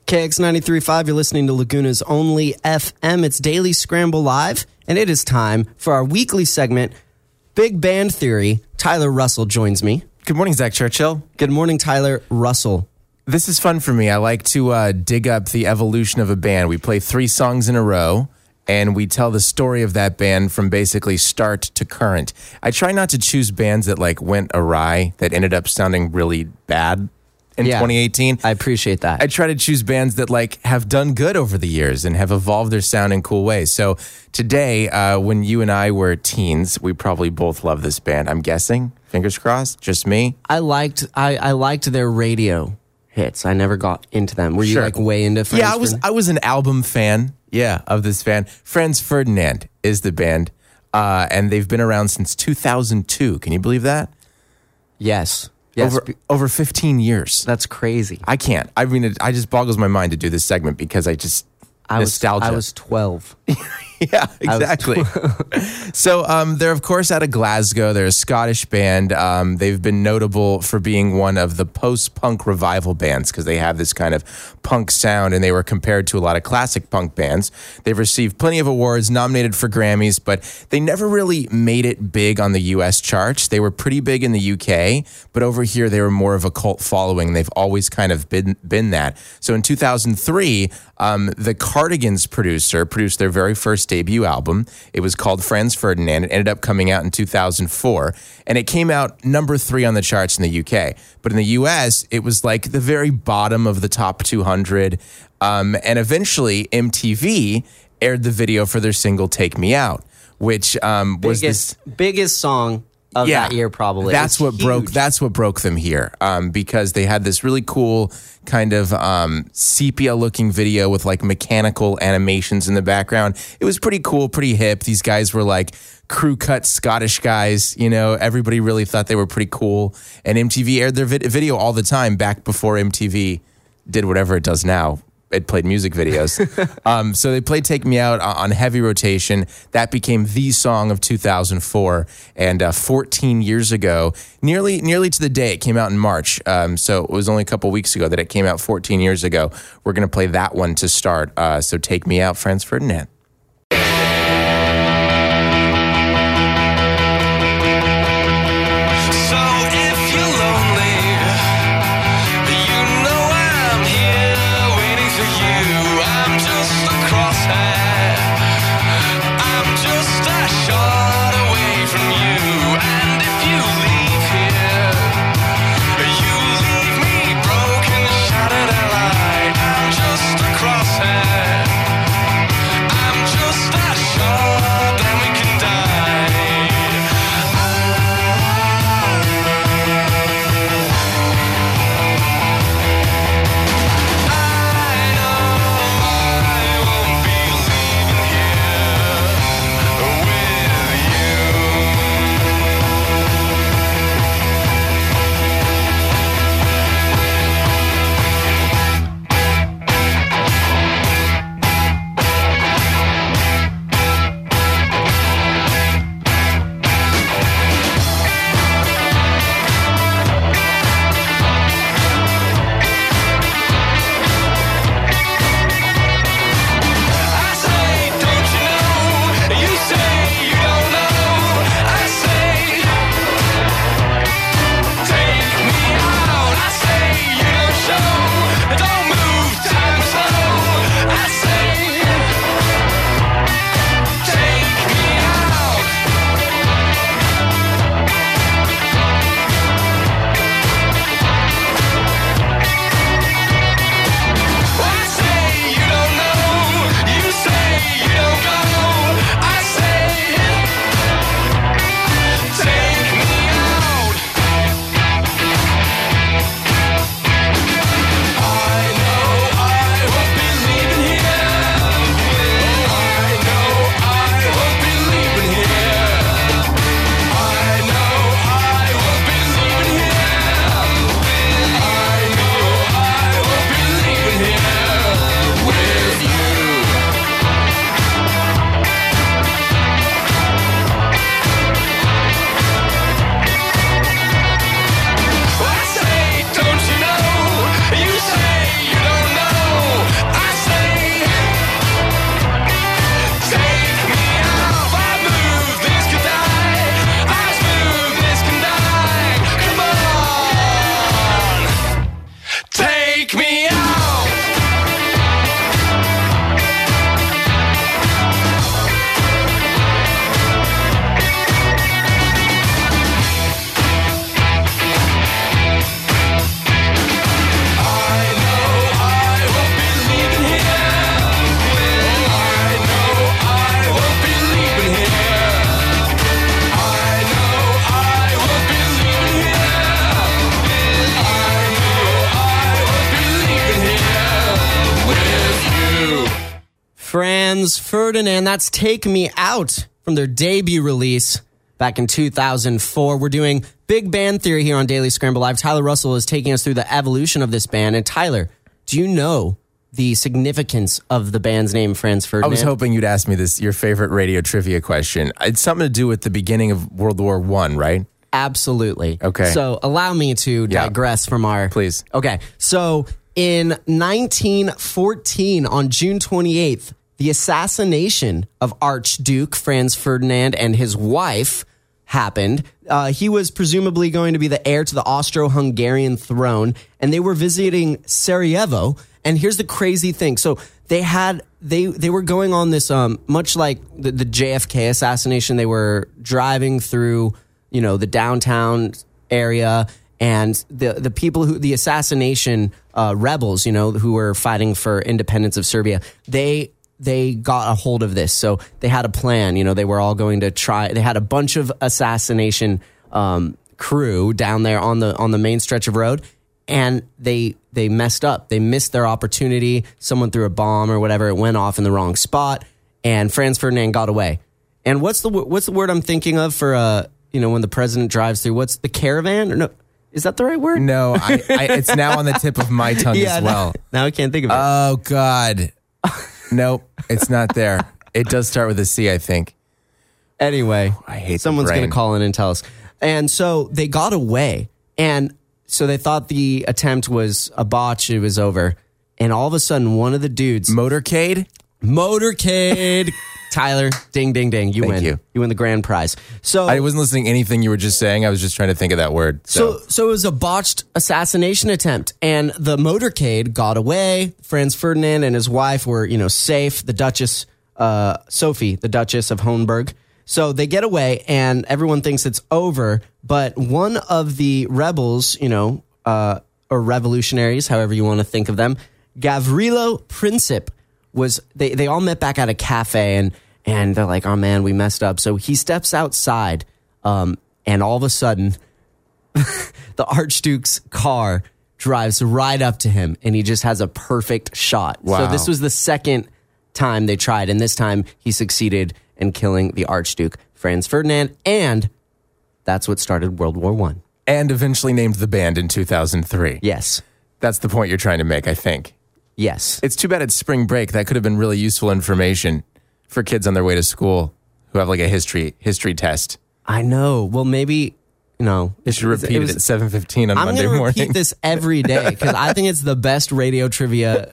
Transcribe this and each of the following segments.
KX93.5, you're listening to Laguna's only FM. It's Daily Scramble Live, and it is time for our weekly segment, Big Band Theory. Tyler Russell joins me. Good morning, Zach Churchill. Good morning, Tyler Russell. This is fun for me. I like to dig up the evolution of a band. We play 3 songs in a row, and we tell the story of that band from basically start to current. I try not to choose bands that went awry, that ended up sounding really bad in 2018. I appreciate that. I try to choose bands that have done good over the years and have evolved their sound in cool ways. So today, when you and I were teens, we probably both love this band. I'm guessing. Fingers crossed. Just me. I liked their radio hits. I never got into them. Were you way into Franz Ferdinand? Yeah, I was an album fan. Yeah, of this band. Franz Ferdinand is the band, and they've been around since 2002. Can you believe that? Yes. Over 15 years. That's crazy. I can't. I mean, it just boggles my mind to do this segment because nostalgia. I was 12. Yeah, exactly. So they're, of course, out of Glasgow. They're a Scottish band. They've been notable for being one of the post-punk revival bands because they have this kind of punk sound, and they were compared to a lot of classic punk bands. They've received plenty of awards, nominated for Grammys, but they never really made it big on the U.S. charts. They were pretty big in the U.K., but over here they were more of a cult following. They've always kind of been that. So in 2003, the Cardigans producer produced their very first debut album. It was called Franz Ferdinand. It ended up coming out in 2004, and it came out number 3 on the charts in the UK. But in the US, it was the very bottom of the top 200. And eventually, MTV aired the video for their single "Take Me Out," which was this biggest song of that year, probably. That's what broke them here, because they had this really cool kind of sepia-looking video with mechanical animations in the background. It was pretty cool, pretty hip. These guys were crew-cut Scottish guys. You know, everybody really thought they were pretty cool. And MTV aired their video all the time back before MTV did whatever it does now. It played music videos. So they played "Take Me Out" on heavy rotation. That became the song of 2004. And 14 years ago, nearly to the day, it came out in March. So it was only a couple weeks ago that it came out 14 years ago. We're going to play that one to start. So "Take Me Out," Franz Ferdinand. I'm Franz Ferdinand, that's Take Me Out from their debut release back in 2004. We're doing Big Band Theory here on Daily Scramble Live. Tyler Russell is taking us through the evolution of this band. And Tyler, do you know the significance of the band's name, Franz Ferdinand? I was hoping you'd ask me this, your favorite radio trivia question. It's something to do with the beginning of World War I, right? Absolutely. Okay. So allow me to digress from our... Please. Okay. So in 1914, on June 28th, the assassination of Archduke Franz Ferdinand and his wife happened. He was presumably going to be the heir to the Austro-Hungarian throne, and they were visiting Sarajevo. And here's the crazy thing. So they were going on this, much like the JFK assassination, they were driving through, the downtown area, and the people the assassination rebels, who were fighting for independence of Serbia, they got a hold of this. So they had a plan. They were all going to try. They had a bunch of assassination crew down there on the main stretch of road, and they messed up. They missed their opportunity. Someone threw a bomb or whatever. It went off in the wrong spot, and Franz Ferdinand got away. And what's the word I'm thinking of for when the president drives through? What's the caravan? Or no, is that the right word? No, it's now on the tip of my tongue as well. Now I can't think of it. Oh God. Nope, it's not there. It does start with a C, I think. Anyway, I hate someone's going to call in and tell us. And so they got away. And so they thought the attempt was a botch. It was over. And all of a sudden, one of the dudes... Motorcade? Tyler, ding, ding, ding. You win. You win the grand prize. So I wasn't listening to anything you were just saying. I was just trying to think of that word. So it was a botched assassination attempt, and the motorcade got away. Franz Ferdinand and his wife were, safe. The Duchess, Sophie, the Duchess of Hohenberg. So they get away, and everyone thinks it's over. But one of the rebels, or revolutionaries, however you want to think of them, Gavrilo Princip, they all met back at a cafe, and they're like, oh man, we messed up. So he steps outside, and all of a sudden the Archduke's car drives right up to him, and he just has a perfect shot. Wow. So this was the second time they tried, and this time he succeeded in killing the Archduke Franz Ferdinand, and that's what started World War I. And eventually named the band in 2003. Yes. That's the point you're trying to make, I think. Yes. It's too bad it's spring break. That could have been really useful information for kids on their way to school who have like a history test. I know. Well, maybe, you should repeat it at 7:15 on Monday morning. I'm going to repeat this every day because I think it's the best radio trivia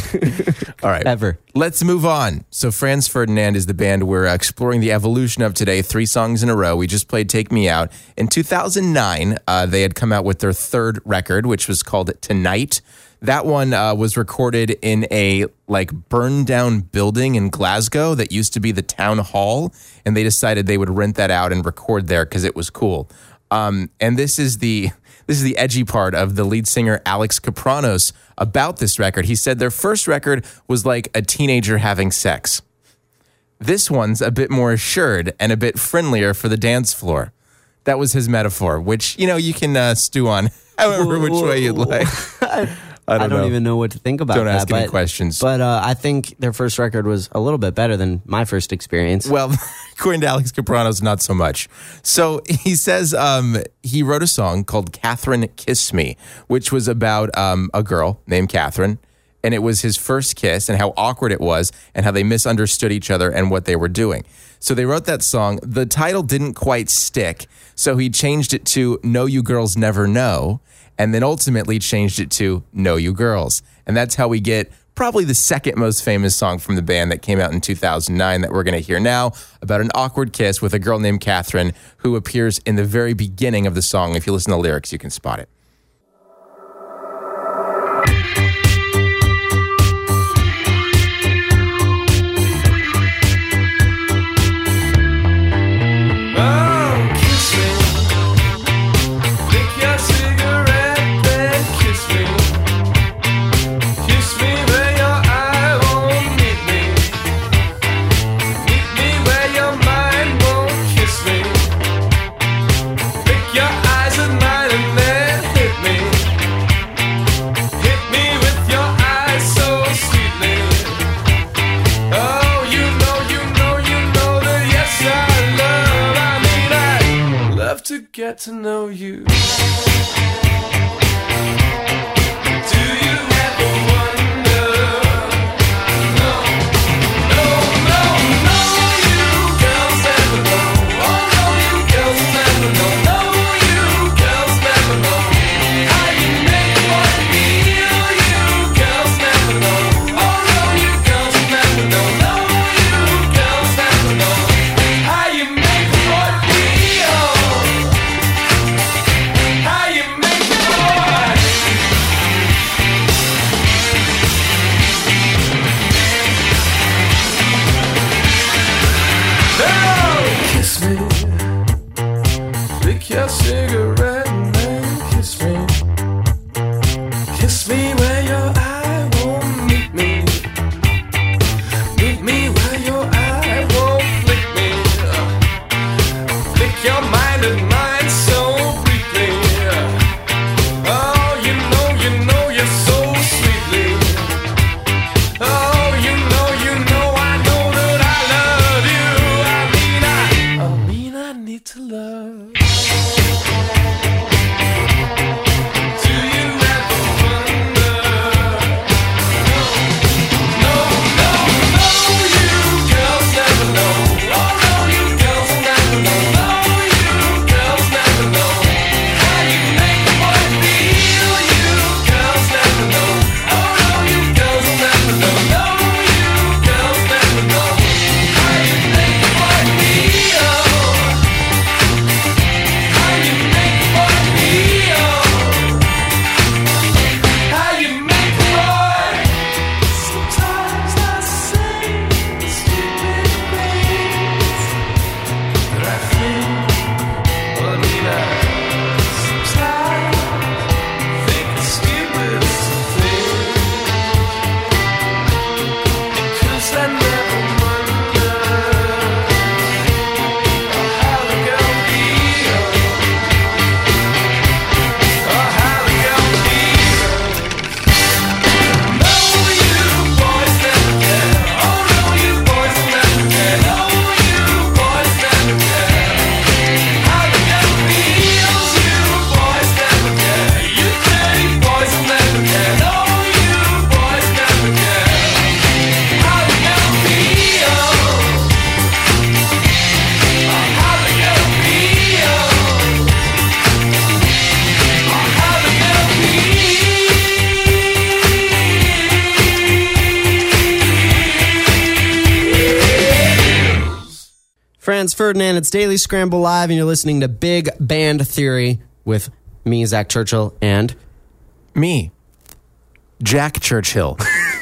all right, ever. Let's move on. So Franz Ferdinand is the band we're exploring the evolution of today. 3 songs in a row. We just played Take Me Out. In 2009, they had come out with their third record, which was called Tonight. That one was recorded in a burned down building in Glasgow that used to be the town hall, and they decided they would rent that out and record there because it was cool. And this is the edgy part of the lead singer Alex Kapranos about this record. He said their first record was like a teenager having sex. This one's a bit more assured and a bit friendlier for the dance floor. That was his metaphor, which, you can stew on however which way you'd like. I don't even know what to think about that. Don't ask any questions. But I think their first record was a little bit better than my first experience. Well, according to Alex Kapranos, not so much. So he says he wrote a song called Catherine Kiss Me, which was about a girl named Catherine. And it was his first kiss and how awkward it was and how they misunderstood each other and what they were doing. So they wrote that song. The title didn't quite stick. So he changed it to No You Girls Never Know. And then ultimately changed it to Know You Girls. And that's how we get probably the second most famous song from the band that came out in 2009 that we're going to hear now, about an awkward kiss with a girl named Catherine who appears in the very beginning of the song. If you listen to the lyrics, you can spot it. Your eyes and mine, and then get to know you. Your cigarette and then kiss me. Kiss me where your eye won't meet me. Meet me where your eye won't flick me. Flick your mind and mine so briefly. Oh, you know you're so sweetly. Oh, you know I know that I love you. I need to love. Franz Ferdinand, it's Daily Scramble Live, and you're listening to Big Band Theory with me, Zach Churchill, and... Me, Jack Churchill.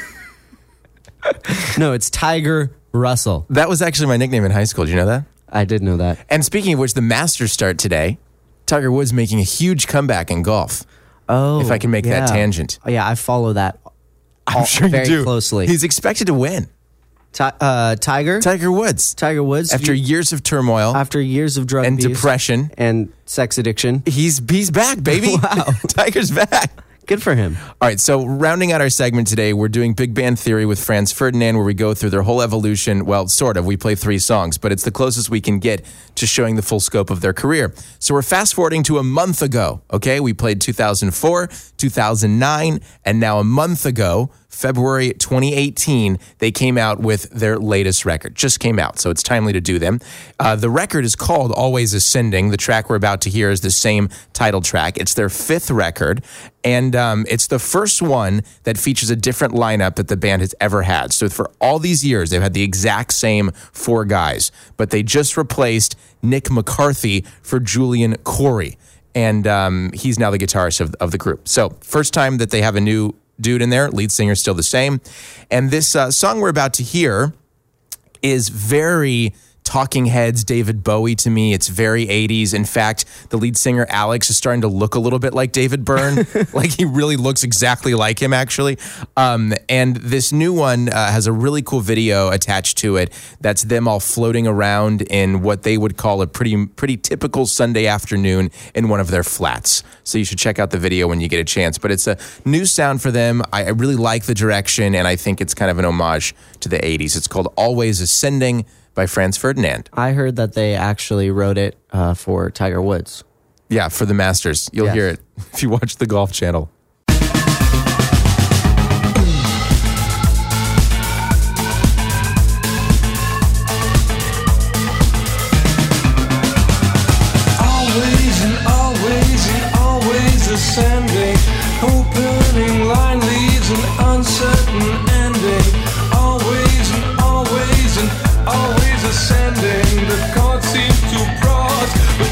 No, it's Tiger Russell. That was actually my nickname in high school. Did you know that? I did know that. And speaking of which, the Masters start today. Tiger Woods making a huge comeback in golf. Oh, if I can make that tangent. Oh, yeah, I follow that. I'm sure you do. Very closely. He's expected to win. Tiger Woods. Tiger Woods. After years of turmoil. After years of drug and abuse. Depression. And sex addiction. He's back, baby. Wow. Tiger's back. Good for him. All right, so rounding out our segment today, we're doing Big Band Theory with Franz Ferdinand, where we go through their whole evolution. Well, sort of. We play 3 songs, but it's the closest we can get to showing the full scope of their career. So we're fast-forwarding to a month ago, okay? We played 2004, 2009, and now a month ago, February 2018, they came out with their latest record. Just came out, so it's timely to do them. The record is called Always Ascending. The track we're about to hear is the same title track. It's their 5th record, and it's the first one that features a different lineup that the band has ever had. So for all these years, they've had the exact same 4 guys, but they just replaced Nick McCarthy for Julian Corey, and he's now the guitarist of the group. So first time that they have a new dude in there, lead singer still the same. And this song we're about to hear is very Talking Heads, David Bowie to me. It's very 80s. In fact, the lead singer, Alex, is starting to look a little bit like David Byrne. Like he really looks exactly like him, actually. And this new one has a really cool video attached to it. That's them all floating around in what they would call a pretty typical Sunday afternoon in one of their flats. So you should check out the video when you get a chance. But it's a new sound for them. I really like the direction, and I think it's kind of an homage to the 80s. It's called Always Ascending by Franz Ferdinand. I heard that they actually wrote it for Tiger Woods. Yeah, for the Masters. You'll hear it if you watch the Golf Channel. Ascending, opening line leaves an uncertain ending. Always and always and always ascending. The chords seem to cross, but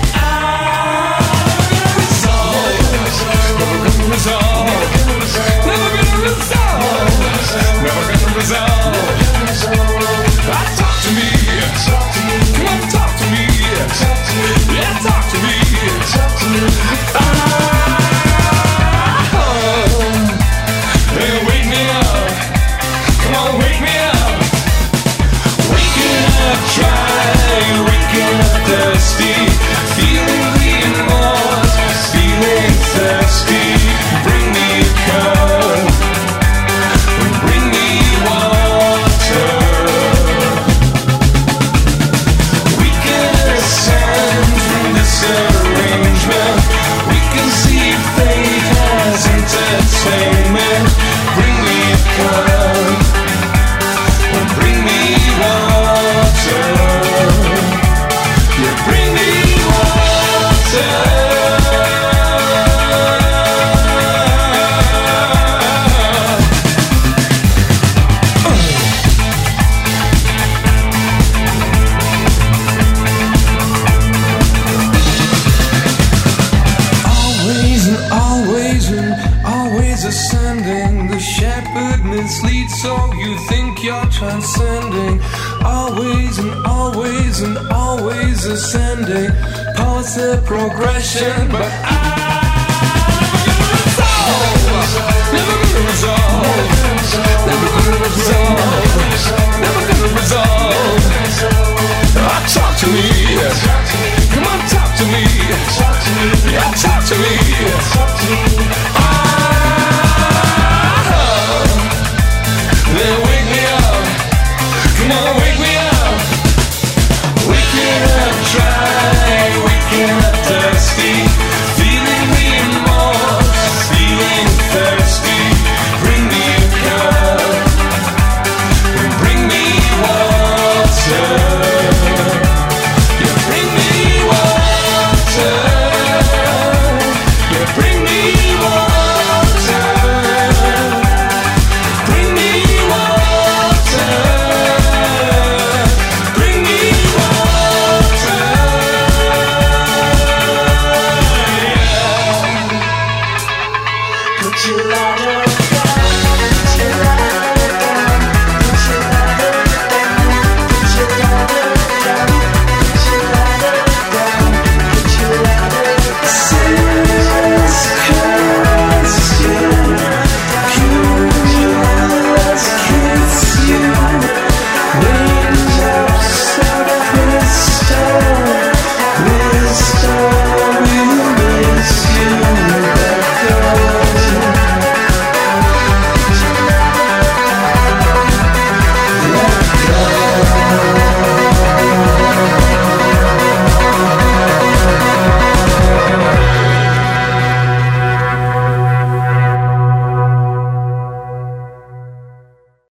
never gonna resolve. Never gonna resolve. Never gonna resolve. Talk to me. Come on, talk to me. Yeah, talk to me. Wake me up, come on, wake me up. Waking up dry, waking up thirsty. Feeling remorse, feeling thirsty. Bring me a cup, bring me water. We can ascend from this arrangement. We can see fate as entertainment. Bring me a cup, bring me water. Yeah, bring me water. Always and always and always ascending. The shepherd misleads, so you think you're transcending. Always and always and always ascending. Pause the progression, but never gonna resolve. Never gonna resolve. Never gonna resolve. Talk to me. Come on, talk to me. Yeah, talk to me.